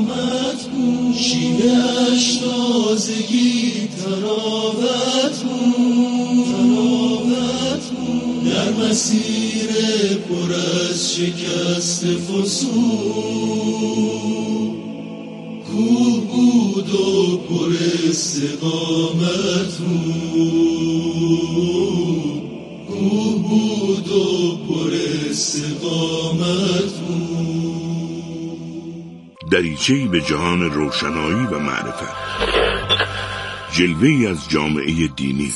استقامت بود، شیوه‌اش تازگی تراوت بود، در مسیر پر از شکست فسون کوه بود و پر استقامت بود، کوه بود و پر استقامت بود. دریچه‌ای به جهان روشنایی و معرفت، جلوه‌ای از جامعه دینی.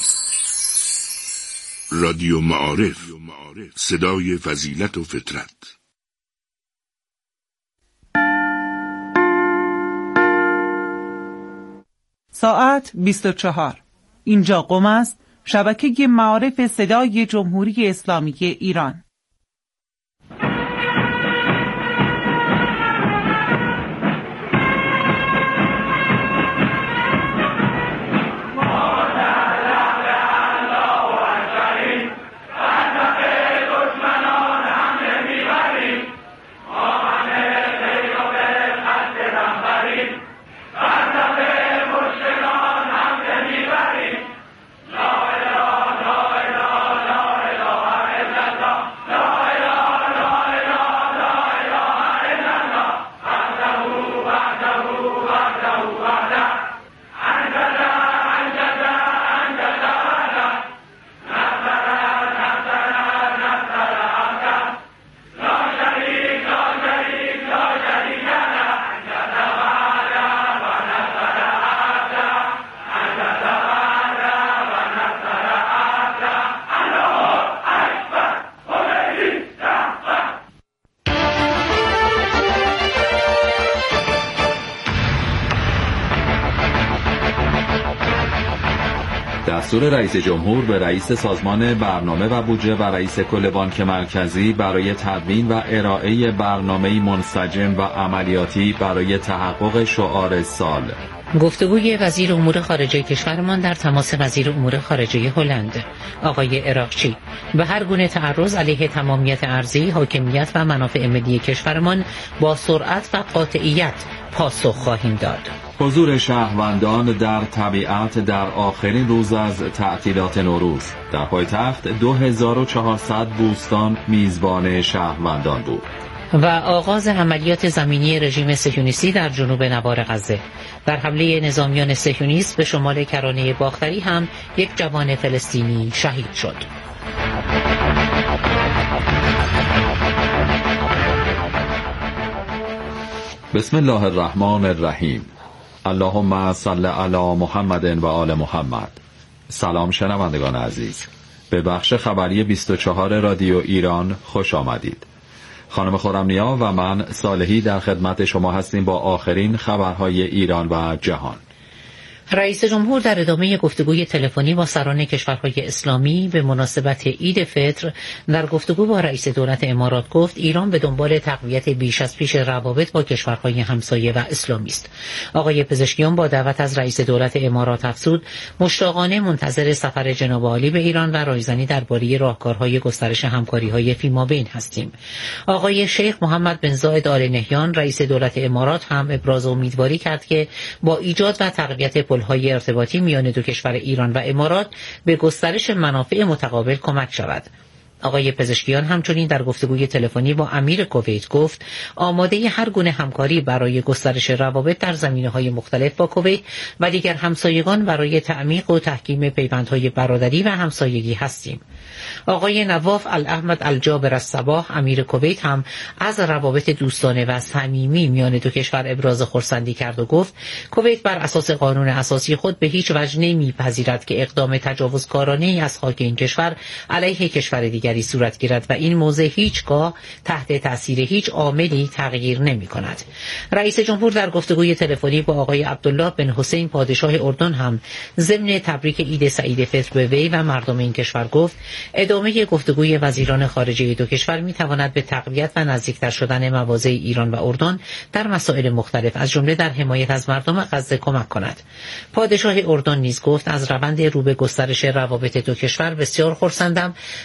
رادیو معارف، صدای فضیلت و فطرت. ساعت 24. اینجا قم است، شبکه معارف صدای جمهوری اسلامی ایران. دستور رئیس جمهور به رئیس سازمان برنامه و بودجه و رئیس کل بانک مرکزی برای تدوین و ارائه برنامه‌ای منسجم و عملیاتی برای تحقق شعار سال. گفتگوی وزیر امور خارجه کشورمان در تماس وزیر امور خارجه هلند آقای عراقچی: به هر گونه تعرض علیه تمامیت ارضی، حاکمیت و منافع ملی کشورمان با سرعت و قاطعیت پاسخ خواهیم داد. حضور شهروندان در طبیعت در آخرین روز از تعطیلات نوروز. در پایتخت 2400 بوستان میزبان شهروندان بود. و آغاز عملیات زمینی رژیم صهیونیستی در جنوب نوار غزه. در حمله نظامیان صهیونیست به شمال کرانه باختری هم یک جوان فلسطینی شهید شد. بسم الله الرحمن الرحیم. اللهم صل علی محمد و آل محمد. سلام شنوندگان عزیز، به بخش خبری 24 رادیو ایران خوش آمدید. خانم خرمنیا و من صالحی در خدمت شما هستیم با آخرین خبرهای ایران و جهان. رئیس جمهور در ادامه گفتگوی تلفنی با سران کشورهای اسلامی به مناسبت عید فطر در گفتگو با رئیس دولت امارات گفت ایران به دنبال تقویت بیش از پیش روابط با کشورهای همسایه و اسلامی است. آقای پزشکیان با دعوت از رئیس دولت امارات افزود مشتاقانه منتظر سفر جناب عالی به ایران و رایزنی درباره راهکارهای گسترش همکاری‌های فیمابین هستیم. آقای شیخ محمد بن زاید آل نهیان رئیس دولت امارات هم ابراز امیدواری کرد که با ایجاد و تقویت پل‌های ارتباطی میان دو کشور ایران و امارات به گسترش منافع متقابل کمک شود. آقای پزشکیان همچنین در گفتگوی تلفنی با امیر کویت گفت آماده هر گونه همکاری برای گسترش روابط در زمینه‌های مختلف با کویت و دیگر همسایگان برای تعمیق و تحکیم پیوندهای برادری و همسایگی هستیم. آقای نواف الاحمد الجابر الصباح امیر کویت هم از روابط دوستانه و صمیمی میان دو کشور ابراز خرسندی کرد و گفت کویت بر اساس قانون اساسی خود به هیچ وجه نمی‌پذیرد که اقدام تجاوزکارانه‌ای از خاک این کشور علیه کشور دیگری صورت گیرد و این موضع هیچگاه تحت تاثیر هیچ عاملی تغییر نمی‌کند. رئیس جمهور در گفتگوی تلفنی با آقای عبدالله بن حسین پادشاه اردن هم ضمن تبریک عید سعید فطر به وی و مردم این کشور گفت ادامه گفتگوی وزیران خارجه دو کشور می‌تواند به تقویت و نزدیکتر شدن مواضع ایران و اردن در مسائل مختلف از جمله در حمایت از مردم غزه کمک کند. پادشاه اردن نیز گفت از روند رو به گسترش روابط دو کشور بسیار خرسندم و به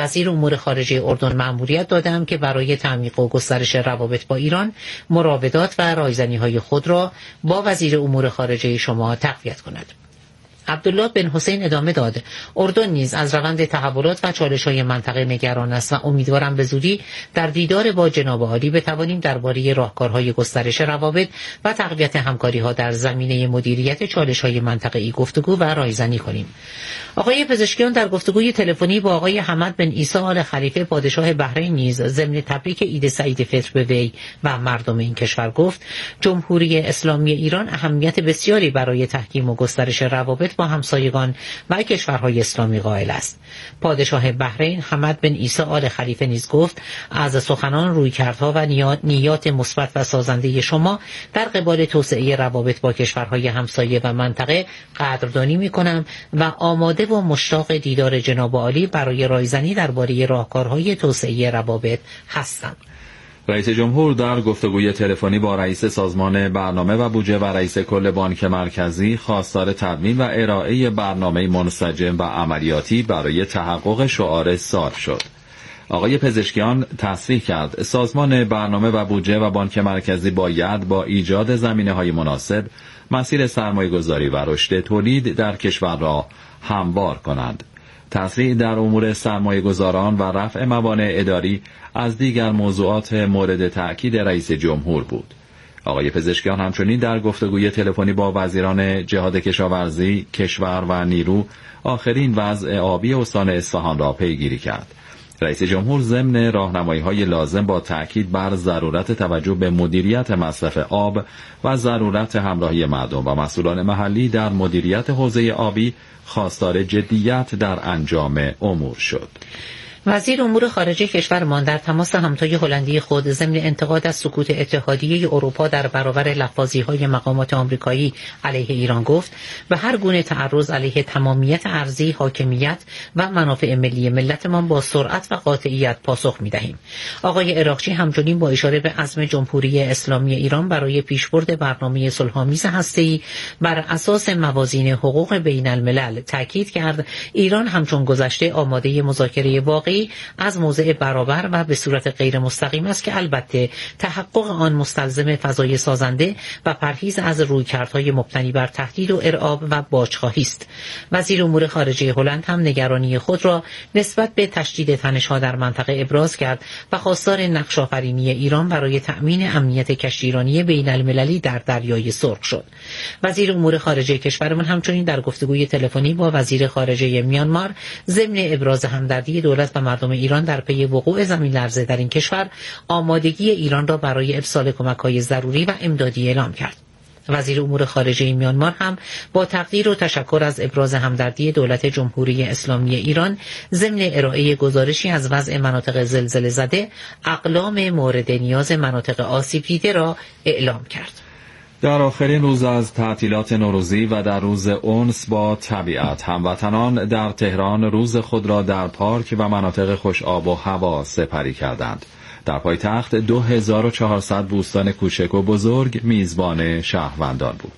وزیر امور خارجه اردن مأموریت دادم که برای تعمیق و گسترش روابط با ایران مراودات و رایزنی‌های خود را با وزیر امور خارجه شما تقویت کند. عبدالله بن حسین ادامه داد: اردن نیز از روند تحولات و چالش‌های منطقه نگران است و امیدوارم به زودی در دیدار با جناب عالی بتوانیم درباره راهکارهای گسترش روابط و تقویت همکاری‌ها در زمینه مدیریت چالش‌های منطقه‌ای گفتگو و رایزنی کنیم. آقای پزشکیان در گفتگوی تلفنی با آقای حمد بن عیسی آل خلیفه پادشاه بحرین نیز ضمن تبریک عید سعید فطر به وی و مردم این کشور گفت: جمهوری اسلامی ایران اهمیت بسیاری برای تحکیم و گسترش روابط با همسایگان و کشورهای اسلامی قائل است. پادشاه بحرین حمد بن عیسی آل خلیفه نیز گفت: از سخنان، رویکردها و نیات مثبت و سازنده شما در قبال توسعه روابط با کشورهای همسایه و منطقه قدردانی می‌کنم و آماده و مشتاق دیدار جناب عالی برای رایزنی درباره راهکارهای توسعه روابط هستم. رئیس جمهور در گفتگوی تلفنی با رئیس سازمان برنامه و بودجه و رئیس کل بانک مرکزی خواستار تدوین و ارائه برنامه منسجم و عملیاتی برای تحقق شعار سال شد. آقای پزشکیان تصریح کرد سازمان برنامه و بودجه و بانک مرکزی باید با ایجاد زمینه‌های مناسب مسیر سرمایه‌گذاری و رشد تولید در کشور را هموار کنند. تصریح در امور سرمایه‌گذاران و رفع موانع اداری از دیگر موضوعات مورد تأکید رئیس جمهور بود. آقای پزشکیان همچنین در گفتگوی تلفنی با وزیران جهاد کشاورزی، کشور و نیرو آخرین وضع آبی استان اصفهان را پیگیری کرد. رئیس جمهور ضمن راهنمایی‌های لازم با تأکید بر ضرورت توجه به مدیریت مصرف آب و ضرورت همراهی مردم و مسئولان محلی در مدیریت حوزه آبی خواستار جدیت در انجام امور شد. وزیر امور خارجه کشورمان در تماس همتای هلندی خود ضمن انتقاد از سکوت اتحادیه اروپا در برابر لفاظی‌های مقامات آمریکایی علیه ایران گفت: به هر گونه تعرض علیه تمامیت ارضی، حاکمیت و منافع ملی ملتمان با سرعت و قاطعیت پاسخ می‌دهیم. آقای عراقچی همچنین با اشاره به عزم جمهوری اسلامی ایران برای پیشبرد برنامه صلح‌آمیز هسته‌ای بر اساس موازین حقوق بین الملل تاکید کرد ایران همچون گذشته آماده مذاکره واقعی از موضع برابر و به صورت غیر مستقیم است که البته تحقق آن مستلزم فضای سازنده و پرهیز از رویکردهای مبتنی بر تهدید و ارعاب و باجخواهی است. وزیر امور خارجه هلند هم نگرانی خود را نسبت به تشدید تنش‌ها در منطقه ابراز کرد و خواستار نقش‌آفرینی ایران برای تأمین امنیت کشتیرانی بین المللی در دریای سرخ شد. وزیر امور خارجه کشورمان همچنین در گفتگوی تلفنی با وزیر خارجه میانمار ضمن ابراز همدردی دولت و مردم ایران در پی وقوع زمین لرزه در این کشور آمادگی ایران را برای ارسال کمک‌های ضروری و امدادی اعلام کرد. وزیر امور خارجه میانمار هم با تقدیر و تشکر از ابراز همدردی دولت جمهوری اسلامی ایران ضمن ارائه گزارشی از وضع مناطق زلزله زده اقلام مورد نیاز مناطق آسیب دیده را اعلام کرد. در آخرین روز از تعطیلات نوروزی و در روز انس با طبیعت، هموطنان در تهران روز خود را در پارک و مناطق خوش آب و هوا سپری کردند. در پایتخت 2400 بوستان کوچک و بزرگ میزبان شهروندان بود.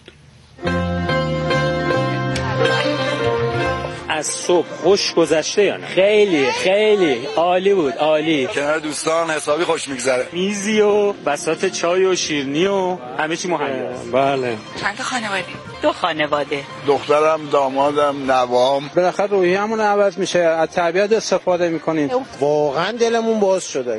از صبح خوش گذشته یا نه؟ خیلی عالی بود، عالی. کنار دوستان حسابی خوش میگذره. میزی و بساط چای و شیرینی و همه چی مهیاست. بله. چند خانواده؟ 2 خانواده. دخترم، دامادم، نوام. بالاخره روحیه‌مون عوض میشه، از طبیعت استفاده میکنیم. واقعا دلمون باز شده.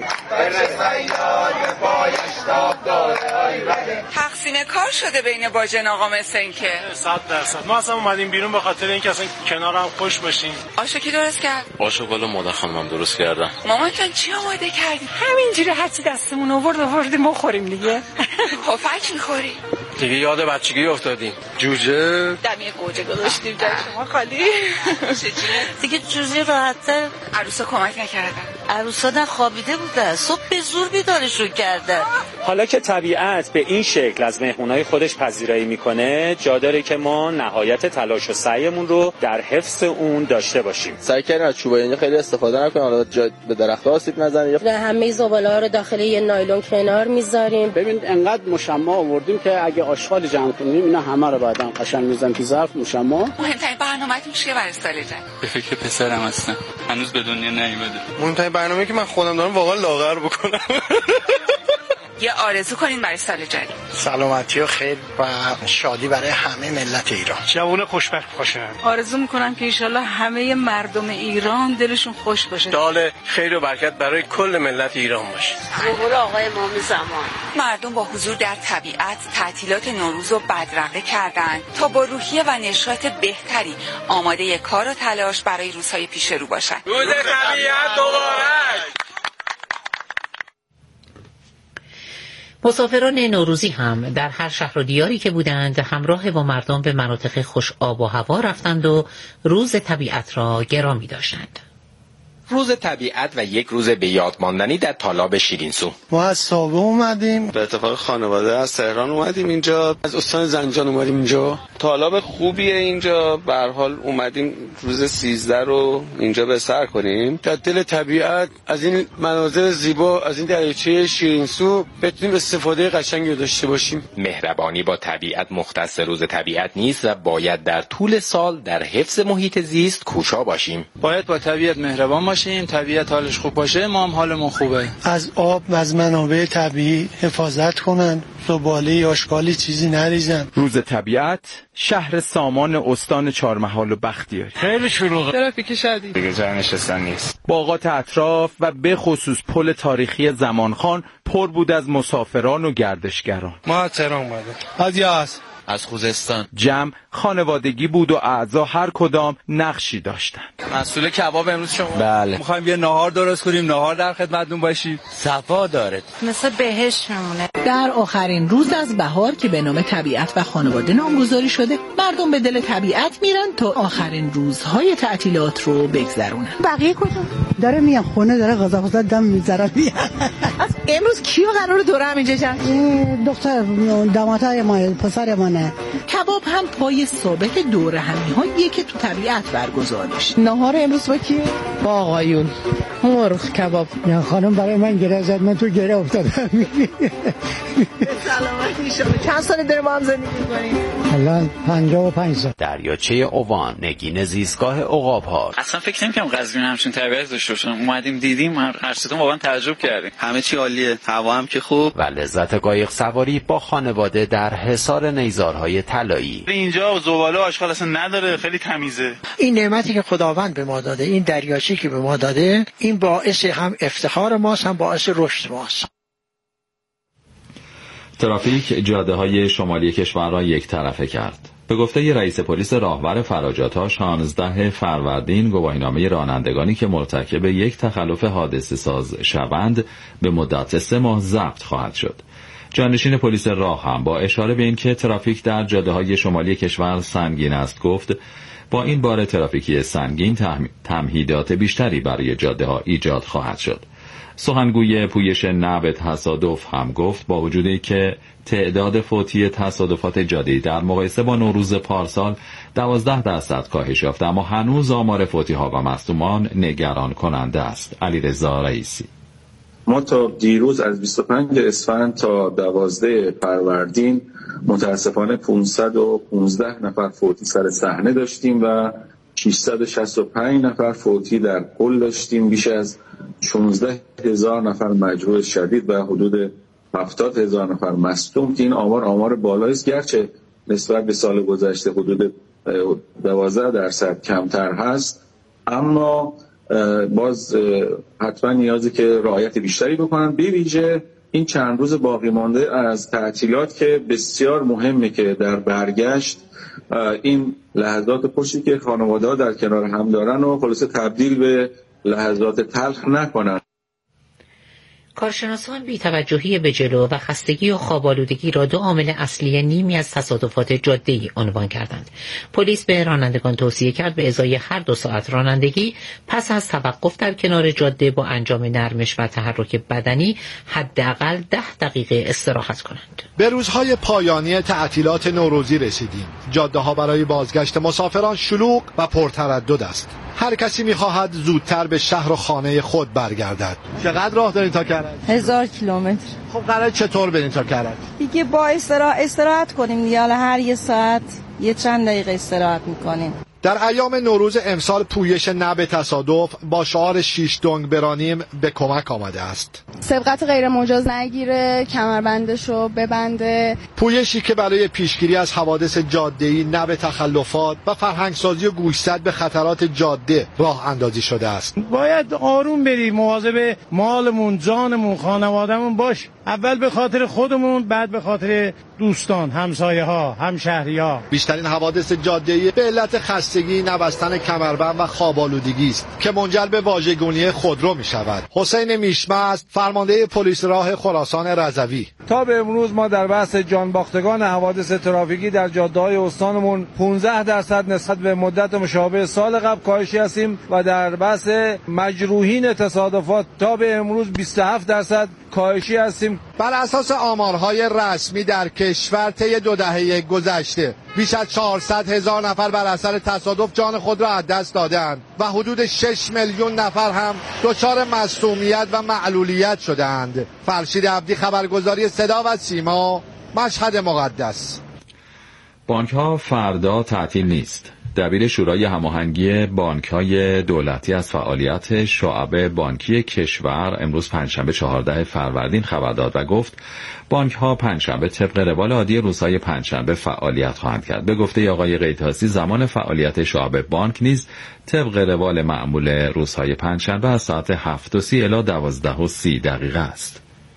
تقسیم کار شده بین باجن آقا مثل این که 100%. ما اصلا اومدیم بیرون به خاطر اینکه اصلا کنار هم خوش باشیم. آشو کی درست کرد؟ آشو بالا مادر خانمم درست کردم. مامان جان چی آماده کردی؟ همینجوری هرچی دستمون آوردیم بخوریم دیگه. پفک میخوری؟ دیگه یاد بچگی افتادیم. جوجه دمی گوجه گذاشتیم جای شما خالی. دیگه جوجه راحت‌تر. عروسا کمک نکردن. عروسا خوابیده بودن، صبح به زور بیدارشون کردن. حالا که طبیعت به این شکل از مهمونای خودش پذیرایی میکنه، جا داره که ما نهایت تلاش و سعیمون رو در حفظ اون داشته باشیم. سعی کردیم از چوبای خیلی استفاده نکنیم، حالا به درخت‌ها آسیب نزنیم. همه زباله‌ها رو داخل یه نایلون کنار میذاریم. ببین انقدر مشمع آوردیم که اگه آشغال جمع کنیم اینا همه رو بعداً قشنگ می‌ذاریم تو ظرف مشمع. مهمترین برنامه‌تون چیه برای سال جدید؟ به فکر پسرم هستم، هنوز به دنیا نیومده. مهمترین برنامه‌ای که من خودم دارم واقعا لاغر بکنم. یه آرزو کنین برای سال جدید. سلامتی و خیر و شادی برای همه ملت ایران. جوون خوشبخت باشن. آرزو میکنم که انشالله همه مردم ایران دلشون خوش باشه. سال خیر و برکت برای کل ملت ایران باشه. ظهور آقای امام زمان. مردم با حضور در طبیعت تعطیلات نوروز رو بدرقه کردن تا با روحیه و نشاط بهتری آماده کار و تلاش برای روزهای پیش رو باشن. روز طبیعت مبارک. مسافران نوروزی هم در هر شهر و دیاری که بودند همراه با مردم به مناطق خوش آب و هوا رفتند و روز طبیعت را گرامی داشتند. روز طبیعت و یک روز به یاد ماندنی در تالاب شیرینسو. ما از ساوه اومدیم، به اتفاق خانواده از تهران اومدیم اینجا، از استان زنجان اومدیم اینجا. تالاب خوبیه اینجا، به هر حال اومدیم روز 13 رو اینجا به سر کنیم. در دل طبیعت از این مناظر زیبا، از این دریاچه شیرینسو بتونیم استفاده قشنگی داشته باشیم. مهربانی با طبیعت مختص روز طبیعت نیست و باید در طول سال در حفظ محیط زیست کوشا باشیم. باید با طبیعت مهربان باشیم، طبیعت حالش خوب باشه، ما هم حالمون خوبه. از آب و از منابع طبیعی حفاظت کنن، زباله آشغالی چیزی نریزن. روز طبیعت شهر سامان استان چهارمحال و بختیاری. خیلی شلوغه، ترافیک شدید، دیگه جای نشستن نیست. باغات اطراف و به خصوص پل تاریخی زمانخان پر بود از مسافران و گردشگران. ما از تهران اومدیم. از یزد، از خوزستان. جمع خانوادگی بود و اعضا هر کدام نقشی داشتند. مسئول کباب امروز شما؟ بله. می‌خوایم یه نهار درست کنیم، نهار در خدمتتون باشید. صفا داره. مثل بهشت میمونه. در آخرین روز از بهار که به نام طبیعت و خانواده نامگذاری شده، مردم به دل طبیعت میرن تا آخرین روزهای تعطیلات رو بگذرونن. بقیه کجا؟ داره میان خونه، داره غذا دم میذاره. امروز کیو قراره دوره هم اینجا جمع؟ دختر دامادای ما، پسر ما. نه کباب هم پای ثابت دوره همی‌هاییه که تو طبیعت برگزار میشه. نهار امروز با کیه؟ با آقایون. مرغ کباب. یا خانم برای من گره زد، من تو گره افتادم. سلامتی شما. چند سال داره ما هم زندگی می‌کنید؟ الان 55 سال. دریاچه اوان نگین زیستگاه عقاب‌ها. اصلا فکر نمی‌کردم قزوین همچین طبیعت داشته باشه. اومدیم دیدیم، هر ستون واقعا تعجب کردیم. همه چی عالیه، هوا هم که خوب و لذت قایق سواری با خانواده در حصار نیزارهای طلایی. اینجا زباله و آشغال اصلا نداره، خیلی تمیزه. این نعمتی که خداوند به ما داده، این دریاچه‌ای که به ما داده، این باعث هم افتخار ماست، هم باعث رشد ماست. ترافیک جاده‌های شمالی کشور را یک طرفه کرد. به گفته رئیس پلیس راهور فراجات‌ها 16 فروردین گواهینامه رانندگانی که مرتکب یک تخلف حادثه ساز شوند به مدت 3 ماه ضبط خواهد شد. جانشین پلیس راه هم با اشاره به اینکه ترافیک در جاده‌های شمالی کشور سنگین است گفت با این بار ترافیکی سنگین تمهیدات بیشتری برای جاده‌ها ایجاد خواهد شد. سخنگوی پویش نبض تصادف هم گفت با وجودی که تعداد فوتی تصادفات جاده‌ای در مقایسه با نوروز پارسال 12% کاهش یافته، اما هنوز آمار فوتی‌ها و مصدومان نگران کننده است. علیرضا رئیسی: ما تا دیروز از 25 اسفند تا 12 فروردین متاسفانه 515 نفر فوتی سر صحنه داشتیم و 665 نفر فوتی در کل داشتیم. بیش از 16,000 نفر مجروح شدید و حدود 70,000 نفر مصدوم که این آمار بالایی است، گرچه نسبت به سال گذشته حدود 12% کمتر هست، اما باز حتما نیازی که رعایت بیشتری بکنن، به ویژه این چند روز باقی مانده از تعطیلات که بسیار مهمه که در برگشت این لحظات خوشی که خانواده‌ها در کنار هم دارن و خلاصه تبدیل به لحظات تلخ نکنن. کارشناسان بی‌توجهی به جلو و خستگی و خواب‌آلودگی را دو عامل اصلی نیمی از تصادفات جاده‌ای عنوان کردند. پلیس به رانندگان توصیه کرد به ازای هر 2 ساعت رانندگی پس از توقف در کنار جاده با انجام نرمش و تحرک بدنی حداقل 10 دقیقه استراحت کنند. به روزهای پایانی تعطیلات نوروزی رسیدیم. جاده‌ها برای بازگشت مسافران شلوغ و پرتردد است. هر کسی می‌خواهد زودتر به شهر و خانه خود برگردد. چقدر راه دارین تا کرج؟ 1000 کیلومتر. خب قراره چطور برین تا کرج؟ دیگه با استراحت کنیم دیگه، حالا هر یه ساعت یه چند دقیقه استراحت می‌کنیم. در ایام نوروز امسال پویش نب تصادف با شعار 6 دنگ برانیم به کمک آمده است. سبقت غیر مجاز نگیره، کمربندشو ببنده. پویشی که برای پیشگیری از حوادث جاده‌ای، نب تخلفات و فرهنگسازی و گوشزد به خطرات جاده راه اندازی شده است. باید آروم بریم، مواظب مالمون، جانمون، خانوادهمون باش. اول به خاطر خودمون، بعد به خاطر دوستان، همسایه‌ها، همشهری‌ها. بیشترین حوادث جاده‌ای به علت خستگی، نبستن کمربند و خواب‌آلودگی است که منجر به واژگونی خودرو می‌شود. حسین میشمست، فرمانده پلیس راه خراسان رضوی: تا به امروز ما در بحث جانباختگان حوادث ترافیکی در جاده‌های استانمون 15% نسبت به مدت مشابه سال قبل کاهشی هستیم و در بحث مجروحین تصادفات تا به امروز 27% کاهشی هستیم. بر اساس آمارهای رسمی در کشور طی 2 دهه گذشته بیش از 400,000 نفر بر اثر تصادف جان خود را از دست دادند و حدود 6 میلیون نفر هم دچار معصومیت و معلولیت شدند. فرشید عبدی، خبرگزاری صدا و سیما، مشهد مقدس. بانک‌ها فردا تعطیل نیست. دبیر شورای هماهنگی بانک‌های دولتی از فعالیت شعب بانکی کشور امروز پنجشنبه 14 فروردین خبر داد و گفت بانک‌ها پنجشنبه طبق روال عادی روزهای پنجشنبه فعالیت خواهند کرد. به گفته آقای قیطاسی زمان فعالیت شعب بانک نیز طبق روال معمول روزهای پنجشنبه از ساعت 7:30 الی 12:30 است.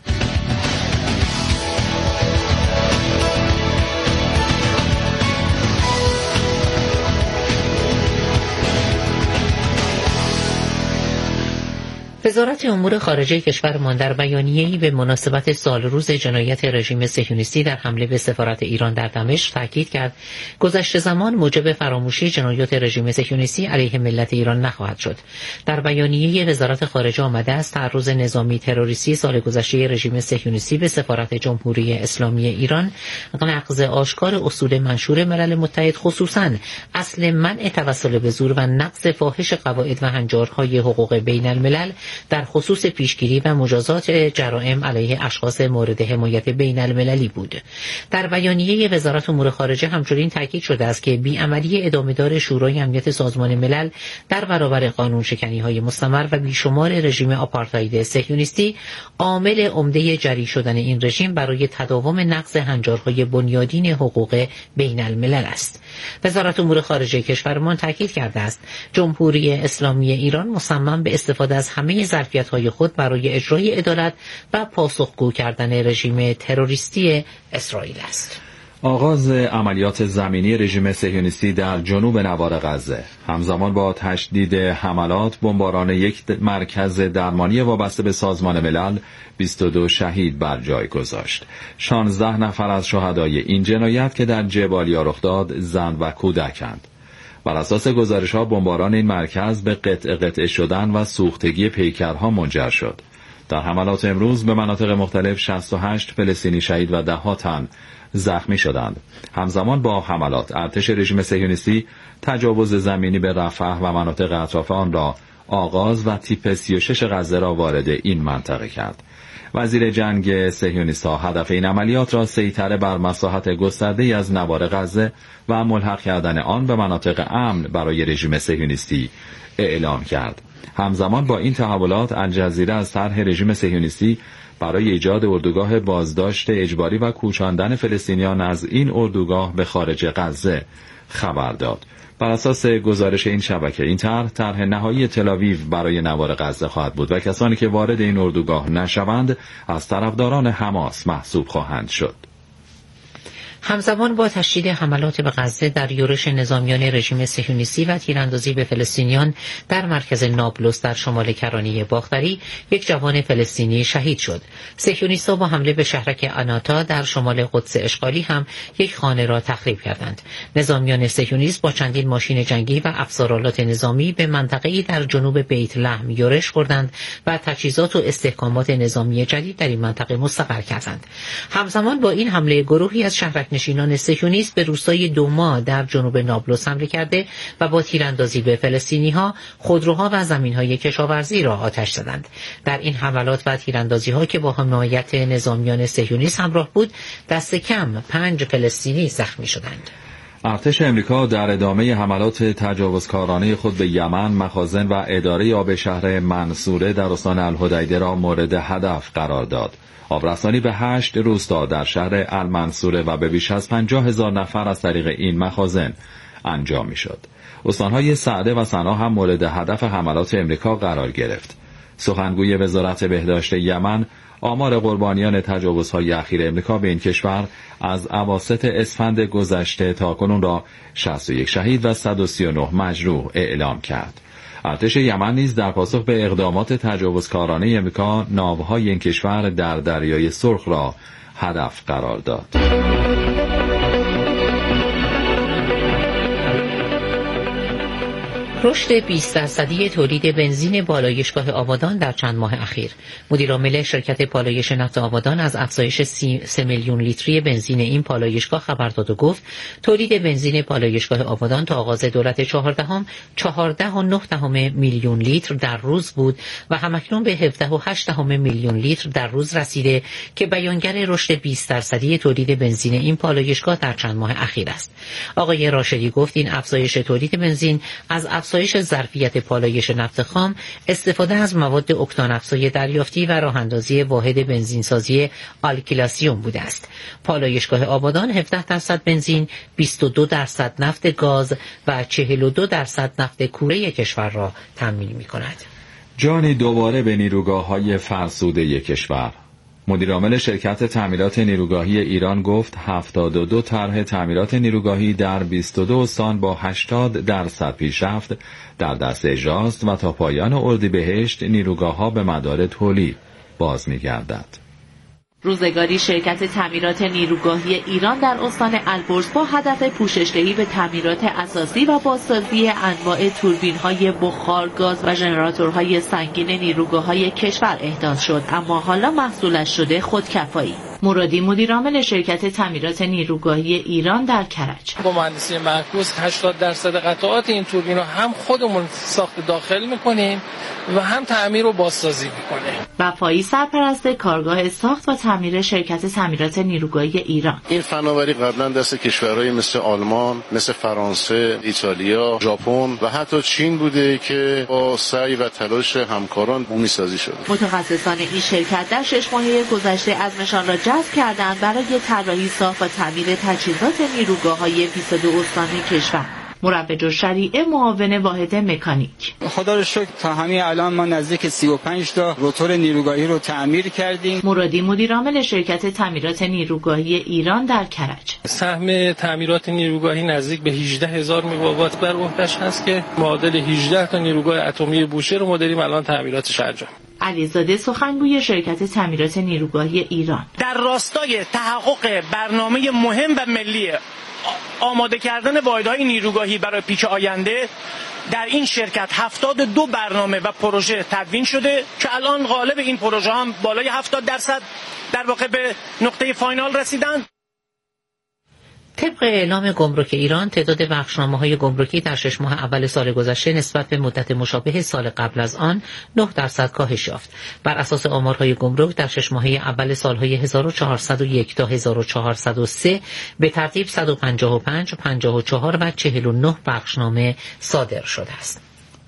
وزارت امور خارجه کشورمان در بیانیه‌ای به مناسبت سالروز جنایت رژیم صهیونیستی در حمله به سفارت ایران در دمشق تاکید کرد گذشت زمان موجب فراموشی جنایات رژیم صهیونیستی علیه ملت ایران نخواهد شد. در بیانیه وزارت خارجه آمده است تعرض نظامی تروریستی سال گذشته رژیم صهیونیستی به سفارت جمهوری اسلامی ایران نقض آشکار اصول منشور ملل متحد، خصوصاً اصل منع توسل به زور و نقض فاحش قواعد و هنجارهای حقوق بین الملل در خصوص پیشگیری و مجازات جرائم علیه اشخاص مورد حمایت بین المللی بود. در بیانیه وزارت امور خارجه همچنین تاکید شده است که بیعملی ادامه‌دار شورای امنیت سازمان ملل در برابر قانون شکنی‌های مستمر و بیشمار رژیم آپارتاید صهیونیستی عامل عمده جری شدن این رژیم برای تداوم نقض هنجارهای بنیادین حقوق بین الملل است. وزارت امور خارجه کشورمان تاکید کرده است جمهوری اسلامی ایران مصمم به استفاده از همه ظرفیت‌های خود برای اجرای عدالت و پاسخگو کردن رژیم تروریستی اسرائیل است. آغاز عملیات زمینی رژیم صهیونیستی در جنوب نوار غزه همزمان با تشدید حملات بمباران یک مرکز درمانی وابسته به سازمان ملل 22 شهید بر جای گذاشت. 16 نفر از شهدای این جنایت که در جبالیا رخ داد زن و کودکند. بر اساس گزارش‌ها بمباران این مرکز به قطع شدن و سوختگی پیکرها منجر شد. در حملات امروز به مناطق مختلف 68 فلسطینی شهید و 10 تن زخمی شدند. همزمان با حملات ارتش رژیم صهیونیستی تجاوز زمینی به رفح و مناطق اطراف آن را آغاز و تیپ 36 غزه را وارد این منطقه کرد. وزیر جنگ صهیونیست‌ها هدف این عملیات را سیطره بر مساحت گسترده‌ای از نوار غزه و ملحق کردن آن به مناطق امن برای رژیم صهیونیستی اعلام کرد. همزمان با این تحولات الجزیره از طرح رژیم صهیونیستی برای ایجاد اردوگاه بازداشت اجباری و کوچاندن فلسطینیان از این اردوگاه به خارج غزه خبر داد. بر اساس گزارش این شبکه این طرح نهایی تل‌آویو برای نوار غزه خواهد بود و کسانی که وارد این اردوگاه نشوند از طرفداران حماس محسوب خواهند شد. همزمان با تشدید حملات به غزه در یورش نظامیان رژیم صهیونیستی و تیراندازی به فلسطینیان در مرکز نابلس در شمال کرانه باختری یک جوان فلسطینی شهید شد. صهیونیست‌ها با حمله به شهرک اناتا در شمال قدس اشغالی هم یک خانه را تخریب کردند. نظامیان صهیونیست با چندین ماشین جنگی و افزارالات نظامی به منطقه‌ای در جنوب بیت لحم یورش بردند و تجهیزات و استحکامات نظامی جدید در این منطقه مستقر کردند. همزمان با این حمله گروهی از شهرک نشینان صهیونیست به روستای دوما در جنوب نابلس حمله کرده و با تیراندازی به فلسطینی‌ها خودروها و زمین‌های کشاورزی را آتش زدند. در این حملات و تیراندازی‌ها که با حمایت نظامیان صهیونیست همراه بود، دست کم 5 فلسطینی زخمی شدند. ارتش امریکا در ادامه حملات تجاوزکارانه خود به یمن، مخازن و اداره آب شهر منصوره در استان الحدیده را مورد هدف قرار داد. آبرسانی به 8 روستا در شهر المنصوره و به بیش از 50,000 نفر از طریق این مخازن انجام می‌شد. استان‌های سعده و سنا هم مورد هدف حملات امریکا قرار گرفت. سخنگوی وزارت بهداشت یمن آمار قربانیان تجاوزهای اخیر امریکا به این کشور از اواسط اسفند گذشته تا کنون را 61 شهید و 139 مجروح اعلام کرد. ارتش یمن نیز در پاسخ به اقدامات تجاوزکارانه امریکا ناوهای این کشور در دریای سرخ را هدف قرار داد. رشد 20% تولید بنزین پالایشگاه آبادان در چند ماه اخیر. مدیرعامل شرکت پالایش نفت آبادان از افزایش 3 میلیون لیتری بنزین این پالایشگاه خبر داد و گفت تولید بنزین پالایشگاه آبادان تا آغاز دولت 14.9 میلیون لیتر در روز بود و همکنون به 17.8 میلیون لیتر در روز رسیده که بیانگر رشد 20% تولید بنزین این پالایشگاه در چند ماه اخیر است. آقای راشدی گفت این افزایش تولید بنزین از افزایش ظرفیت پالایش نفت خام، استفاده از مواد اکتان افزای دریافتی و راه اندازی واحد بنزینسازی آلکیلاسیوم بوده است. پالایشگاه آبادان 17% بنزین، 22% نفت گاز و 42% نفت کوره کشور را تامین می‌کند. جانی دوباره به نیروگاه‌های فرسوده کشور. مدیرعامل شرکت تعمیرات نیروگاهی ایران گفت 72 طرح تعمیرات نیروگاهی در 22 استان با 80% پیشرفت در دست اجراست و تا پایان اردیبهشت نیروگاه‌ها به مدار تولید باز می‌گردد. روزگاری شرکت تعمیرات نیروگاهی ایران در استان البرز با هدف پوششدهی به تعمیرات اساسی و بازسازی انواع توربین‌های بخار، گاز و ژنراتورهای سنگین نیروگاه‌های کشور احداث شد، اما حالا محصولش شده خودکفایی. مرادی مدیرعامل شرکت تعمیرات نیروگاهی ایران در کرج: با مهندسی معکوس 80% قطعات این توربین رو هم خودمون ساخت داخل می‌کنیم و هم تعمیر و بازسازی می‌کنیم. وفایی سرپرست کارگاه ساخت و تعمیر شرکت تعمیرات نیروگاهی ایران: این فناوری قبلا دست کشورهای مثل آلمان، مثل فرانسه، ایتالیا، ژاپن و حتی چین بوده که با سعی و تلاش همکاران بومی سازی شده. متخصصان این شرکت در 6 ماه گذشته عزمشان را جذب کردند برای طراحی، ساخت و تعمیر تجهیزات نیروگاه‌های 22 استان کشور. مروج شریعه، معاون واحد مکانیک: خدا رو شکر تا همین الان ما نزدیک 35 تا روتور نیروگاهی رو تعمیر کردیم. مرادی مدیرعامل شرکت تعمیرات نیروگاهی ایران در کرج: سهم تعمیرات نیروگاهی نزدیک به 18,000 مگاوات بر عهده‌اش هست که معادل 18 تا نیروگاه اتمی بوشهر رو ما داریم الان تعمیراتش انجام. علیزاده سخنگوی شرکت تعمیرات نیروگاهی ایران: در راستای تحقق برنامه مهم و ملی آماده کردن واحدهای نیروگاهی برای پیش آینده در این شرکت 72 برنامه و پروژه تدوین شده که الان غالب این پروژه هم بالای 70% در واقع به نقطه فاینال رسیدن. طبق اعلام گمرک ایران، تعداد بخشنامه‌های گمرکی در 6 ماه اول سال گذشته نسبت به مدت مشابه سال قبل از آن 9% کاهش یافت. بر اساس آمارهای گمرک در 6 ماهه اول سالهای 1401 تا 1403 به ترتیب 155, 54 و 49 بخشنامه صادر شده است.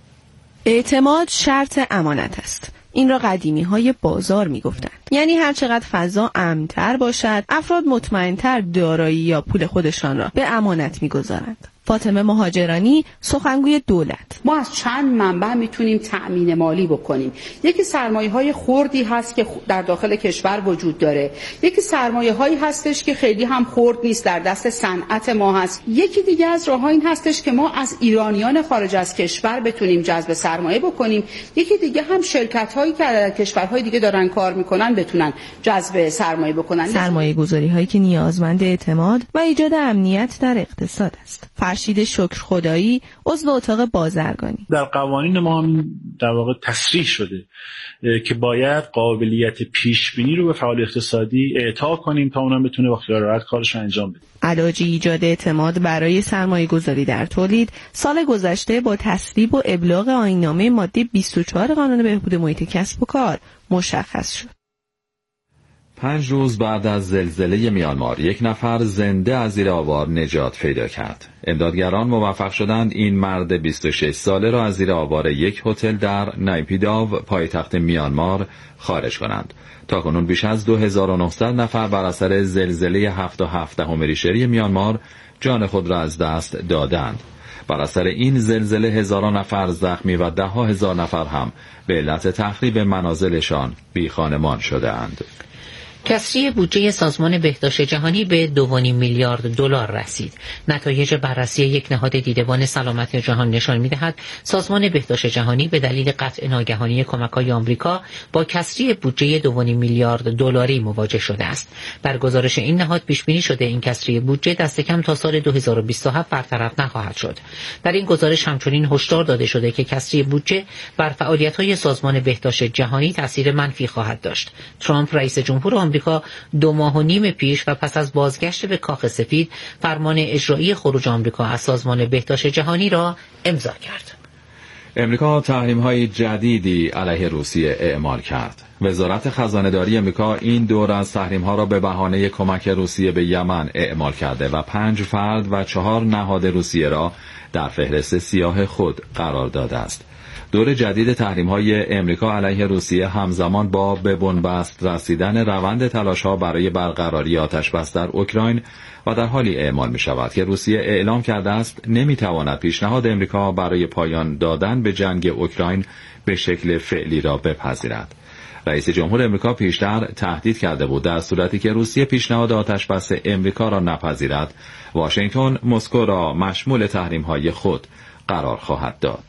اعتماد شرط امانت است. این را قدیمی‌های بازار می‌گفتند. یعنی هر چقدر فضا امن‌تر باشد، افراد مطمئن‌تر دارایی یا پول خودشان را به امانت می‌گذارند. فاطمه مهاجرانی، سخنگوی دولت: ما از چند منبع میتونیم تأمین مالی بکنیم. یکی سرمایه‌های خردی هست که در داخل کشور وجود داره، یکی سرمایه‌هایی هستش که خیلی هم خرد نیست، در دست صنعت ما هست. یکی دیگه از راه‌ها این هستش که ما از ایرانیان خارج از کشور بتونیم جذب سرمایه بکنیم. یکی دیگه هم شرکت‌هایی که در کشورهای دیگه دارن کار میکنن بتونن جذب سرمایه بکنن. سرمایه‌گذاری‌هایی که نیازمند اعتماد و ایجاد امنیت در اقتصاد است. فرشید شکرخدایی، عضو اتاق بازرگانی: در قوانین ما هم در واقع تصریح شده که باید قابلیت پیشبینی رو به فعال اقتصادی اعطا کنیم تا اونم بتونه با خیال راحت کارش رو انجام بده. علاج ایجاد اعتماد برای سرمایه‌گذاری در تولید سال گذشته با تصویب و ابلاغ آیین‌نامه ماده 24 قانون بهبود محیط کسب و کار مشخص شد. 5 روز بعد از زلزله میانمار، 1 نفر زنده از زیر آوار نجات پیدا کرد. امدادگران موفق شدند این مرد 26 ساله را از زیر آوار یک هتل در نایپیداو پایتخت میانمار خارج کنند. تاکنون بیش از 2900 نفر بر اثر زلزله 7.7 ریشتری میانمار جان خود را از دست دادند. بر اثر این زلزله هزاران نفر زخمی و 10,000 نفر هم به علت تخریب منازلشان بی خانمان شده‌اند. کسری بودجه سازمان بهداشت جهانی به 2.5 میلیارد دلار رسید. نتایج بررسی یک نهاد دیدبان سلامتی جهان نشان می‌دهد سازمان بهداشت جهانی به دلیل قطع ناگهانی کمک‌های آمریکا با کسری بودجه 2.5 میلیارد دلاری مواجه شده است. در گزارش این نهاد پیش بینی شده این کسری بودجه دست کم تا سال 2027 برطرف نخواهد شد. در این گزارش همچنین هشدار داده شده که کسری بودجه بر فعالیت‌های سازمان بهداشت جهانی تأثیر منفی خواهد داشت. ترامپ رئیس جمهور آمریکا 2.5 ماه پیش و پس از بازگشت به کاخ سفید فرمان اجرایی خروج آمریکا از سازمان بهداشت جهانی را امضا کرد. امریکا تحریم‌های جدیدی علیه روسیه اعمال کرد. وزارت خزانه‌داری امریکا این دور از تحریم‌ها را به بهانه کمک روسیه به یمن اعمال کرده و 5 فرد و 4 نهاد روسیه را در فهرست سیاه خود قرار داده است. دور جدید تحریم‌های امریکا علیه روسیه همزمان با به بنبست رسیدن روند تلاش‌ها برای برقراری آتش‌بس در اوکراین و در حالی اعمال می‌شود که روسیه اعلام کرده است نمی‌تواند پیشنهاد امریکا برای پایان دادن به جنگ اوکراین به شکل فعلی را بپذیرد. رئیس جمهور امریکا پیشتر تهدید کرده بود در صورتی که روسیه پیشنهاد آتش‌بس امریکا را نپذیرد، واشنگتن مسکو را مشمول تحریم‌های خود قرار خواهد داد.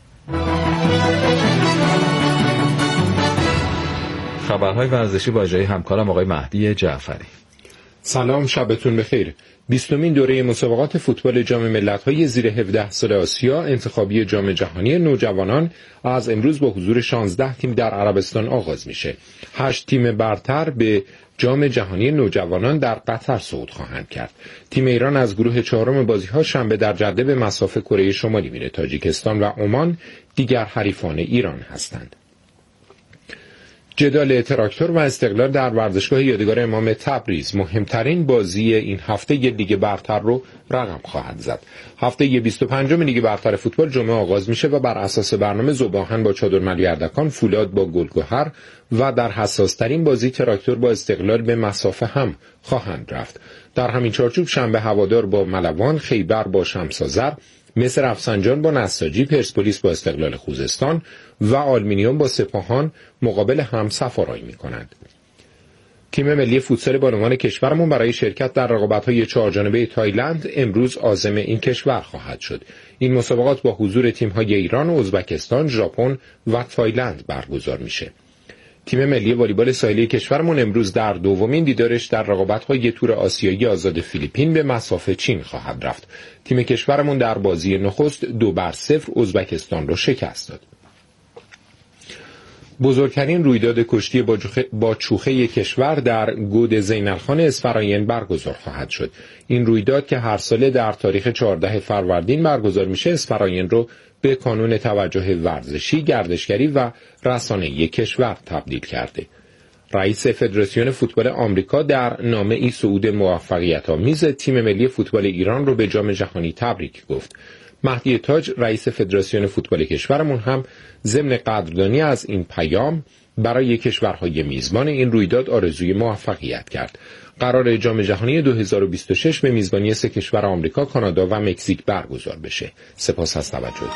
خبرهای ورزشی با اجرای همکارم آقای مهدی جعفری. سلام، شبتون بخیر. 20مین دوره مسابقات فوتبال جام ملت‌های زیر 17 سال آسیا انتخابی جام جهانی نوجوانان از امروز با حضور 16 تیم در عربستان آغاز میشه. 8 تیم برتر به جام جهانی نوجوانان در قطر صعود خواهند کرد. تیم ایران از گروه 4 بازی‌ها شنبه در جده به مصاف کره شمالی میره. تاجیکستان و عمان دیگر حریفان ایران هستند. جدال تراکتور و استقلال در ورزشگاه یادگار امام تبریز مهمترین بازی این هفته لیگ برتر رو رقم خواهد زد. هفته 25 لیگ برتر فوتبال جمعه آغاز میشه و بر اساس برنامه ذوب‌آهن با چادرملو اردکان، فولاد با گلگهر و در حساس‌ترین بازی تراکتور با استقلال به مصاف هم خواهند رفت. در همین چارچوب شنبه هوادار با ملوان، خیبر با شمس‌آذر، مصر رفسنجان با نساجی، پرسپولیس با استقلال خوزستان و آلومینیوم با سپاهان مقابل هم صف‌آرایی می‌کنند. تیم ملی فوتسال بانوان کشورمون برای شرکت در رقابت‌های 4 جانبه تایلند امروز عازم این کشور خواهد شد. این مسابقات با حضور تیم‌های ایران، ازبکستان، ژاپن و تایلند برگزار میشه. تیم ملی والیبال ساحلی کشورمون امروز در دومین دیدارش در رقابت‌های تور آسیایی آزاد فیلیپین به مصاف چین خواهد رفت. تیم کشورمون در بازی نخست 2-0 ازبکستان را شکست داد. بزرگترین رویداد کشتی با چوخه کشور در گود زینالخان اسفراین برگزار خواهد شد. این رویداد که هر ساله در تاریخ 14 فروردین برگزار میشه، اسفراین رو به کانون توجه ورزشی، گردشگری و رسانه‌ای کشور تبدیل کرده. رئیس فدراسیون فوتبال آمریکا در نامه‌ای صعود موفقیت‌آمیز تیم ملی فوتبال ایران رو به جام جهانی تبریک گفت. مهدی تاج رئیس فدراسیون فوتبال کشورمون هم ضمن قدردانی از این پیام برای کشورهای میزبان این رویداد آرزوی موفقیت کرد. قرار جام جهانی 2026 به میزبانی 3 کشور آمریکا، کانادا و مکزیک برگزار بشه. سپاس از توجهتون.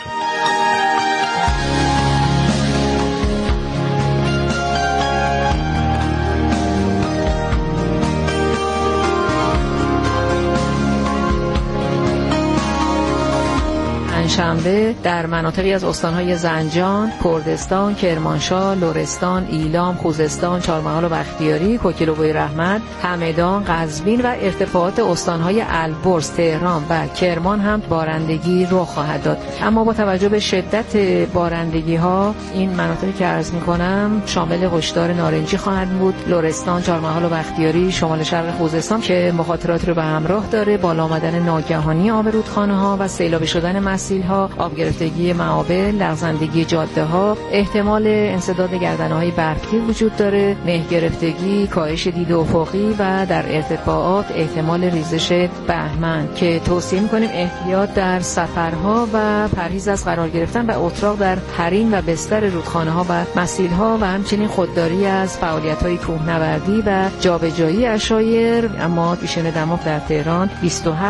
شنبه در مناطقی از استانهای زنجان، کردستان، کرمانشاه، لرستان، ایلام، خوزستان، چهارمحال و بختیاری، کوکیلوبوی رحمت، همدان، قزوین و ارتفاعات استانهای البرز، تهران و کرمان هم بارندگی رخ خواهد داد. اما با توجه به شدت بارندگی ها این مناطقی که عرض می‌کنم شامل هشدار نارنجی خواهد بود: لرستان، چهارمحال و بختیاری، شمال شرق خوزستان که مخاطراتی رو به همراه داره: بالا آمدن ناگهانی آب رودخانه‌ها و سیلابی شدن مسیل ها، آب گرفتگی معابر، لغزندگی جاده ها، احتمال انسداد گردنه‌های برفی وجود داره، مه گرفتگی، کاهش دید افقی و در ارتفاعات احتمال ریزش بهمن که توصیه می‌کنیم احتیاط در سفرها و پرهیز از قرار گرفتن و اتراق در حریم و بستر رودخانه‌ها و مسیل‌ها و همچنین خودداری از فعالیت‌های کوهنوردی و جابجایی عشایر. اما پیشین دما در تهران 27